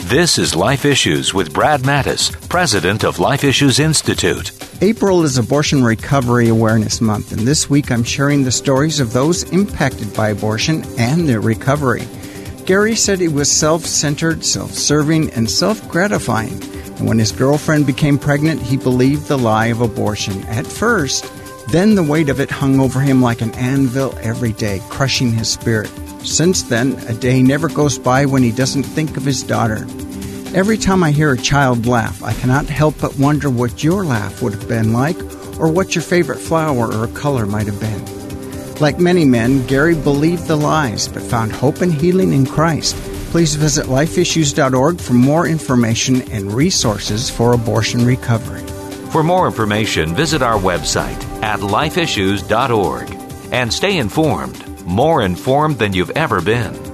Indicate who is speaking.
Speaker 1: This is Life Issues with Brad Mattis, president of Life Issues Institute.
Speaker 2: April is Abortion Recovery Awareness Month, and this week I'm sharing the stories of those impacted by abortion and their recovery. Gary said he was self-centered, self-serving, and self-gratifying. And when his girlfriend became pregnant, he believed the lie of abortion at first. Then the weight of it hung over him like an anvil every day, crushing his spirit. Since then, a day never goes by when he doesn't think of his daughter. Every time I hear a child laugh, I cannot help but wonder what your laugh would have been like, or what your favorite flower or color might have been. Like many men, Gary believed the lies, but found hope and healing in Christ. Please visit lifeissues.org for more information and resources for abortion recovery.
Speaker 1: For more information, visit our website at lifeissues.org and stay informed, more informed than you've ever been.